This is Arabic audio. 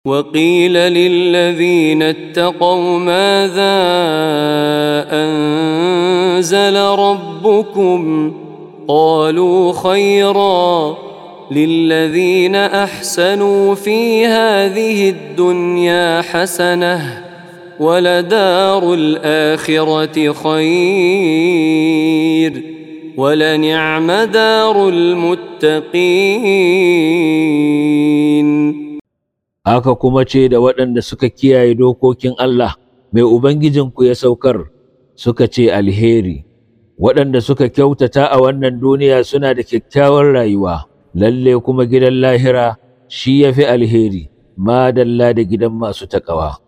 وقيل للذين اتقوا ماذا أنزل ربكم قالوا خيرا للذين أحسنوا في هذه الدنيا حسنة ولدار الآخرة خير ولنعم دار المتقين. Aka kuma ce da waɗanda suka kiyaye dokokin Allah mai Ubangijinku ya saukar suka ce alheri, waɗanda suka kyautata a wannan duniya suna da kyakkyawar rayuwa, lalle kuma gidan lahira shi ya fi alheri, madalla da gidan masu taƙawa.